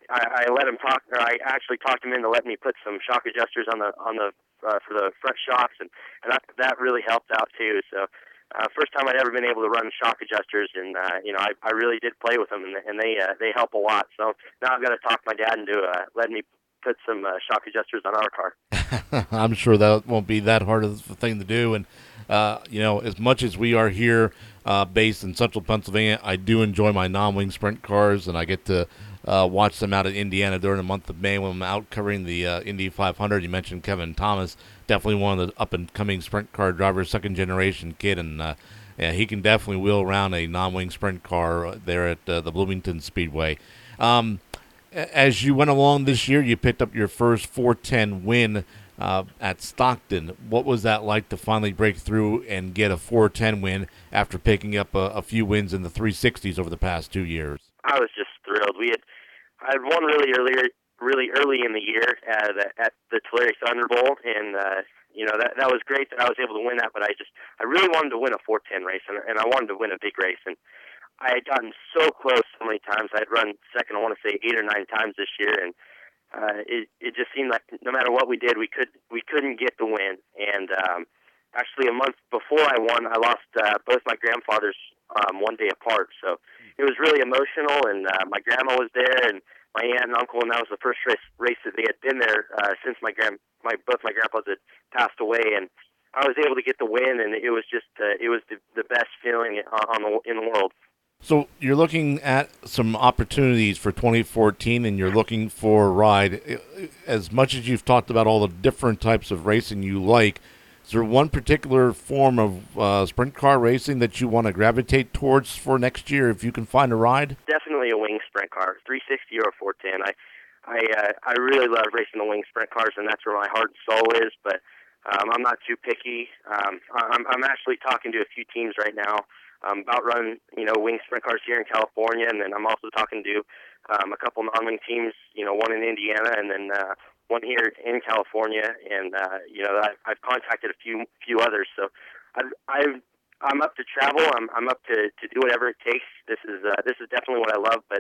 I, I let him talk, or I actually talked him into letting me put some shock adjusters on the on the uh, for the front shocks, and, and that that really helped out too. So uh, first time I'd ever been able to run shock adjusters, and uh, you know I, I really did play with them, and, and they uh, they help a lot. So now I've got to talk my dad into uh, letting me put some uh, shock adjusters on our car. I'm sure that won't be that hard of a thing to do. And, uh, you know, as much as we are here uh, based in central Pennsylvania, I do enjoy my non-wing sprint cars, and I get to uh, watch them out in Indiana during the month of May when I'm out covering the uh, Indy five hundred. You mentioned Kevin Thomas, definitely one of the up-and-coming sprint car drivers, second-generation kid, and uh, yeah, he can definitely wheel around a non-wing sprint car there at uh, the Bloomington Speedway. Um, As you went along this year, you picked up your first four ten win uh, at Stockton. What was that like to finally break through and get a four ten win after picking up a, a few wins in the three sixties over the past two years? I was just thrilled. We had I had won really earlier, really early in the year at, at the Tulare Thunder Bowl, and uh, you know that that was great that I was able to win that. But I just I really wanted to win a four ten race, and, and I wanted to win a big race, and I had gotten so close so many times. I had run second, I want to say eight or nine times this year, and uh, it it just seemed like no matter what we did, we could we couldn't get the win. And um, actually, a month before I won, I lost uh, both my grandfathers um, one day apart. So it was really emotional, and uh, my grandma was there, and my aunt and uncle, and that was the first race race that they had been there uh, since my grand my both my grandpas had passed away, and I was able to get the win, and it was just uh, it was the, the best feeling on the in the world. So you're looking at some opportunities for twenty fourteen, and you're looking for a ride. As much as you've talked about all the different types of racing you like, is there one particular form of uh, sprint car racing that you want to gravitate towards for next year if you can find a ride? Definitely a wing sprint car, three sixty or four ten. I I, uh, I really love racing the wing sprint cars, and that's where my heart and soul is, but um, I'm not too picky. Um, I'm, I'm actually talking to a few teams right now Um, about running, you know, wing sprint cars here in California, and then I'm also talking to um, a couple non-wing teams, you know, one in Indiana and then uh, one here in California, and uh, you know, I've, I've contacted a few few others. So I've, I've I'm up to travel. I'm I'm up to, to do whatever it takes. This is uh, this is definitely what I love. But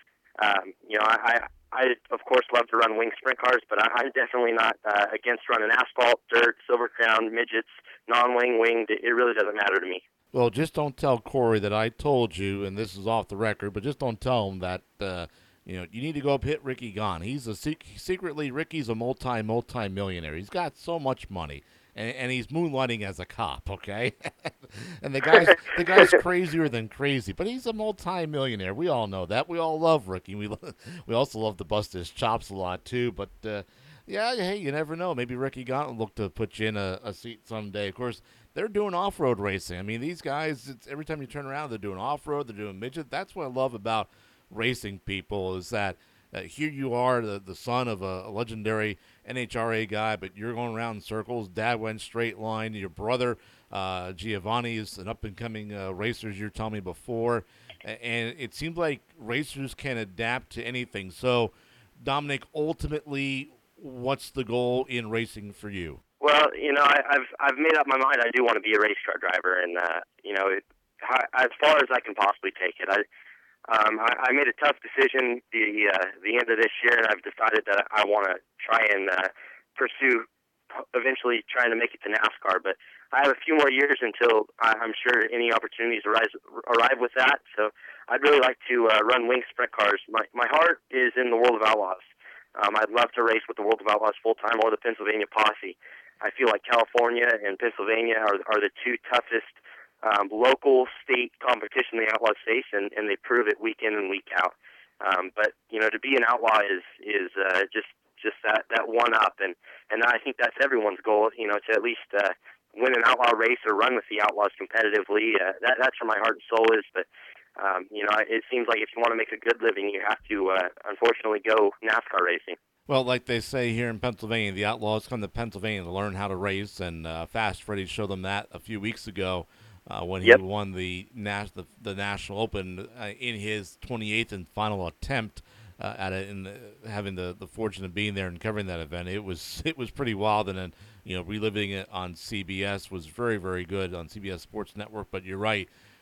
um, you know, I, I I of course love to run wing sprint cars, but I, I'm definitely not uh, against running asphalt, dirt, Silver Crown, midgets, non-wing, winged. It really doesn't matter to me. Well, just don't tell Corey that I told you, and this is off the record, but just don't tell him that, uh, you know, you need to go up hit Ricky Gahn. He's a sec- secretly, Ricky's a multi, multi-millionaire. He's got so much money, and, and he's moonlighting as a cop, okay? And the guy's, the guy's crazier than crazy, but he's a multi-millionaire. We all know that. We all love Ricky. We, lo- we also love to bust his chops a lot, too, but, uh, yeah, hey, you never know. Maybe Ricky Gahn will look to put you in a, a seat someday. Of course, they're doing off-road racing. I mean, these guys, it's, every time you turn around, they're doing off-road, they're doing midget. That's what I love about racing people is that uh, here you are, the, the son of a, a legendary N H R A guy, but you're going around in circles. Dad went straight line. Your brother, uh, Giovanni, is an up-and-coming uh, racer, as you were telling me before. And it seems like racers can adapt to anything. So, Dominic, ultimately, what's the goal in racing for you? Well, you know, I, I've I've made up my mind. I do want to be a race car driver, and uh, you know, it, as far as I can possibly take it. I um, I, I made a tough decision the uh, the end of this year, and I've decided that I want to try and uh, pursue eventually trying to make it to NASCAR. But I have a few more years until I'm sure any opportunities arise arrive with that. So I'd really like to uh, run wing sprint cars. My my heart is in the World of Outlaws. Um, I'd love to race with the World of Outlaws full time or the Pennsylvania Posse. I feel like California and Pennsylvania are are the two toughest um, local state competition the Outlaws face, and, and they prove it week in and week out. Um, but you know, to be an outlaw is is uh, just just that, that one up, and, and I think that's everyone's goal. You know, to at least uh, win an outlaw race or run with the Outlaws competitively. Uh, that that's where my heart and soul is. But um, you know, it seems like if you want to make a good living, you have to uh, unfortunately go NASCAR racing. Well, like they say here in Pennsylvania, the Outlaws come to Pennsylvania to learn how to race, and uh, Fast Freddie showed them that a few weeks ago uh, when he yep. won the, nas- the the National Open uh, in his twenty-eighth and final attempt uh, at it, and having the, the fortune of being there and covering that event. It was it was pretty wild, and then you know reliving it on C B S was very very good on C B S Sports Network. But you're right.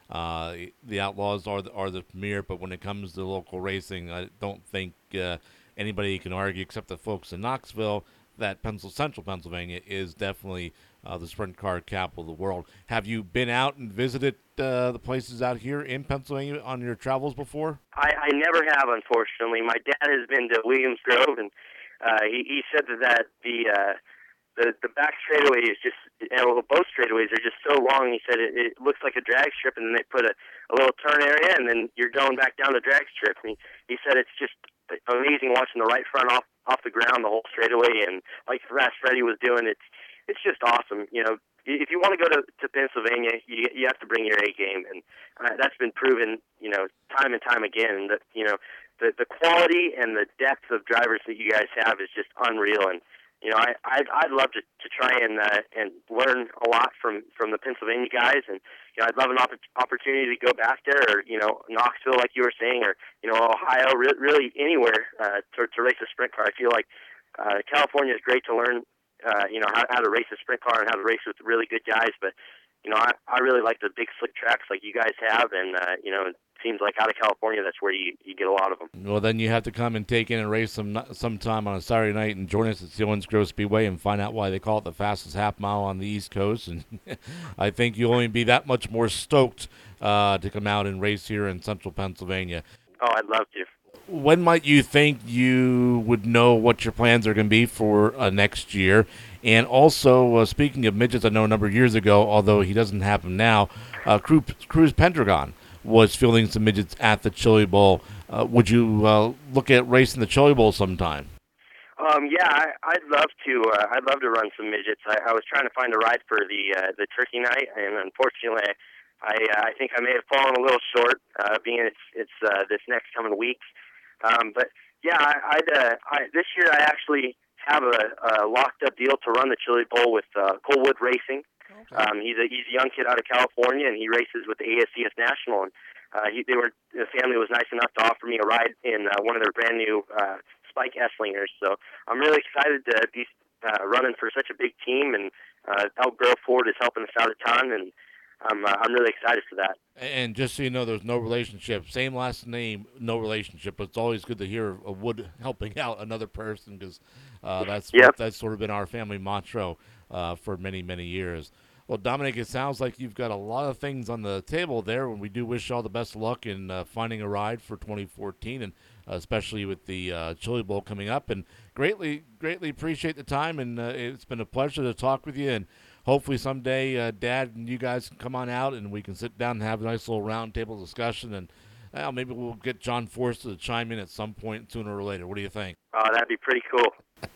uh, the Outlaws are the, are the premier, but when it comes to local racing, I don't think uh, anybody can argue, except the folks in Knoxville, that Pencil, Central Pennsylvania is definitely uh, the sprint car capital of the world. Have you been out and visited uh, the places out here in Pennsylvania on your travels before? I, I never have, unfortunately. My dad has been to Williams Grove, and uh, he, he said that, that the uh, the the back straightaway is just, and well, both straightaways are just so long. He said it, it looks like a drag strip, and then they put a, a little turn area, and then you're going back down the drag strip. And he, he said it's just amazing watching the right front off off the ground the whole straightaway, and like Fast Freddie was doing, it's it's just awesome. You know, if you want to go to, to Pennsylvania, you you have to bring your A game, and uh, that's been proven, you know, time and time again. That, you know, the the quality and the depth of drivers that you guys have is just unreal. And you know, I I'd, I'd love to, to try and uh, and learn a lot from, from the Pennsylvania guys, and you know, I'd love an opp- opportunity to go back there, or you know, Knoxville, like you were saying, or you know, Ohio, re- really anywhere uh, to to race a sprint car. I feel like uh, California is great to learn, uh, you know, how, how to race a sprint car and how to race with really good guys. But you know, I, I really like the big slick tracks like you guys have, and uh, you know, it seems like out of California, that's where you, you get a lot of them. Well, then you have to come and take in and race some sometime on a Saturday night and join us at Sealands Grove Speedway and find out why they call it the fastest half mile on the East Coast. And I think you'll only be that much more stoked uh, to come out and race here in Central Pennsylvania. Oh, I'd love to. When might you think you would know what your plans are going to be for uh, next year? And also, uh, speaking of midgets, I know a number of years ago, although he doesn't have them now, uh, Cruz, Cruz Pendragon was fielding some midgets at the Chili Bowl. Uh, would you uh, look at racing the Chili Bowl sometime? Um, yeah, I, I'd love to. Uh, I'd love to run some midgets. I, I was trying to find a ride for the uh, the turkey night, and unfortunately, I uh, I think I may have fallen a little short, uh, being it's it's uh, this next coming week. Um, but yeah, I, I'd uh, I, this year I actually have a, a locked up deal to run the Chili Bowl with uh, Coalwood Racing. Okay. Um, he's a he's a young kid out of California, and he races with the A S C S National. And uh, he, they were the family was nice enough to offer me a ride in uh, one of their brand new uh, Spike S-Lingers. So I'm really excited to be uh, running for such a big team, and uh, Elk Grove Ford is helping us out a ton, and I'm uh, I'm really excited for that. And just so you know, there's no relationship, same last name, no relationship. But it's always good to hear a Wood helping out another person, because uh, that's yep. that's sort of been our family mantra uh, for many many years. Well, Dominic, it sounds like you've got a lot of things on the table there, and we do wish you all the best of luck in uh, finding a ride for twenty fourteen, and uh, especially with the uh, Chili Bowl coming up. And greatly, greatly appreciate the time, and uh, it's been a pleasure to talk with you. And hopefully someday, uh, Dad and you guys can come on out, and we can sit down and have a nice little roundtable discussion. And uh, maybe we'll get John Forster to chime in at some point sooner or later. What do you think? Oh, that'd be pretty cool.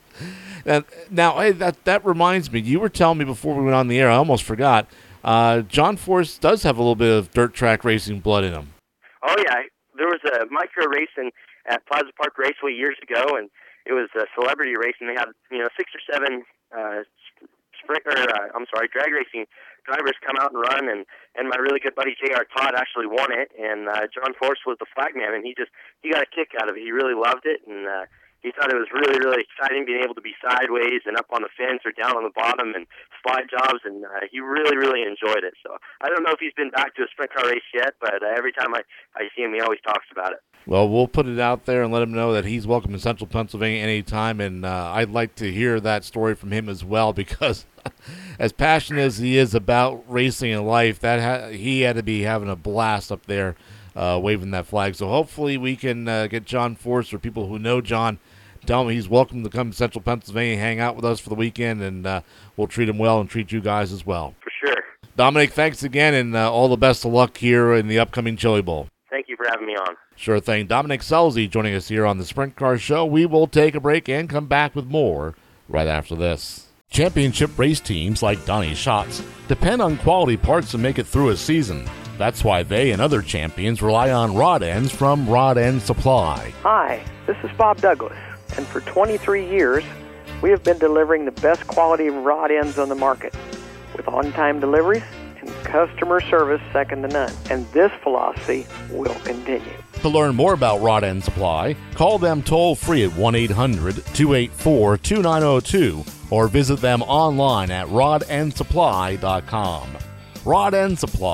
Uh, now, hey, that that reminds me. You were telling me before we went on the air, I almost forgot, uh, John Force does have a little bit of dirt track racing blood in him. Oh, yeah. There was a micro racing at Plaza Park Raceway years ago, and it was a celebrity racing. They had, you know, six or seven uh, sprint, or, uh, I'm sorry, drag racing drivers come out and run, and, and my really good buddy J R Todd actually won it, and uh, John Force was the flagman, and he just, he got a kick out of it. He really loved it, and uh, he thought it was really, really exciting being able to be sideways and up on the fence or down on the bottom and slide jobs, and uh, he really, really enjoyed it. So I don't know if he's been back to a sprint car race yet, but uh, every time I, I see him, he always talks about it. Well, we'll put it out there and let him know that he's welcome in Central Pennsylvania anytime, and uh, I'd like to hear that story from him as well, because as passionate as he is about racing in life, that ha- he had to be having a blast up there uh, waving that flag. So hopefully we can uh, get John Force, or people who know John, tell him he's welcome to come to Central Pennsylvania, hang out with us for the weekend, and uh, we'll treat him well and treat you guys as well. For sure. Dominic, thanks again, and uh, all the best of luck here in the upcoming Chili Bowl. Thank you for having me on. Sure thing. Dominic Scelzi joining us here on the Sprint Car Show. We will take a break and come back with more right after this. Championship race teams like Donnie Schatz depend on quality parts to make it through a season. That's why they and other champions rely on rod ends from Rod End Supply. Hi, this is Bob Douglas, and for twenty-three years, we have been delivering the best quality rod ends on the market, with on-time deliveries and customer service second to none. And this philosophy will continue. To learn more about Rod End Supply, call them toll-free at one eight hundred two eight four two nine zero two or visit them online at rod end supply dot com. Rod End Supply,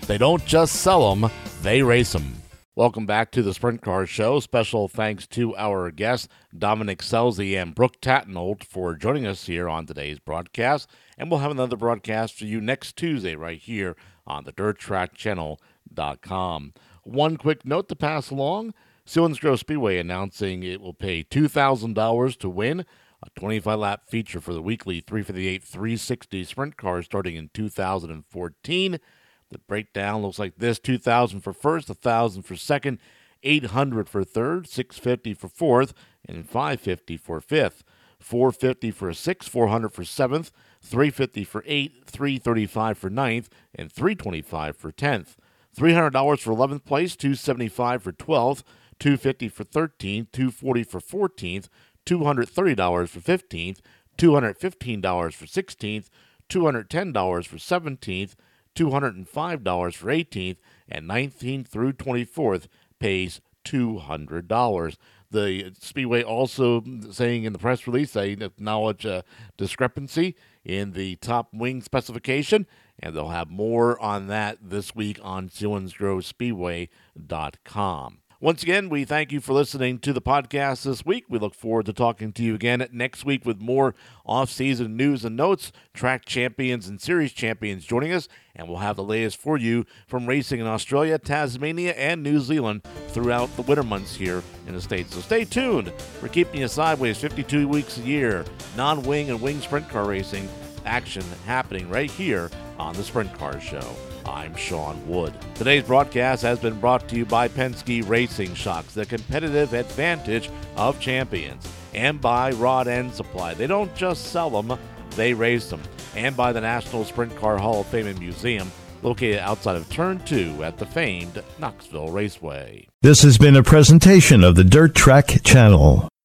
They don't just sell them, they race them. Welcome back to the Sprint Car Show. Special thanks to our guests, Dominic Scelzi and Brooke Tatnall, for joining us here on today's broadcast. And we'll have another broadcast for you next Tuesday right here on the dirt track channel dot com. One quick note to pass along. Selinsgrove Speedway announcing it will pay two thousand dollars to win a twenty-five lap feature for the weekly three fifty-eight three sixty sprint car starting in two thousand fourteen. The breakdown looks like this: two thousand dollars for first, one thousand dollars for second, eight hundred dollars for third, six hundred fifty dollars for fourth, and five hundred fifty dollars for fifth. four hundred fifty dollars for sixth, four hundred dollars for seventh, three hundred fifty dollars for eighth, three hundred thirty-five dollars for ninth, and three hundred twenty-five dollars for tenth. three hundred dollars for eleventh place, two hundred seventy-five dollars for twelfth, two hundred fifty dollars for thirteenth, two hundred forty dollars for fourteenth, two hundred thirty dollars for fifteenth, two hundred fifteen dollars for sixteenth, two hundred ten dollars for seventeenth, two hundred five dollars for eighteenth, and nineteenth through twenty-fourth pays two hundred dollars. The Speedway also saying in the press release they acknowledge a discrepancy in the top wing specification, and they'll have more on that this week on Selinsgrove Speedway dot com. Once again, we thank you for listening to the podcast this week. We look forward to talking to you again next week with more off-season news and notes, track champions and series champions joining us, and we'll have the latest for you from racing in Australia, Tasmania, and New Zealand throughout the winter months here in the States. So stay tuned. We're keeping you sideways fifty-two weeks a year, non-wing and wing sprint car racing action happening right here on the Sprint Car Show. I'm Sean Wood. Today's broadcast has been brought to you by Penske Racing Shocks, the competitive advantage of champions, and by Rod End Supply. They don't just sell them, they race them. And by the National Sprint Car Hall of Fame and Museum, located outside of Turn two at the famed Knoxville Raceway. This has been a presentation of the Dirt Track Channel.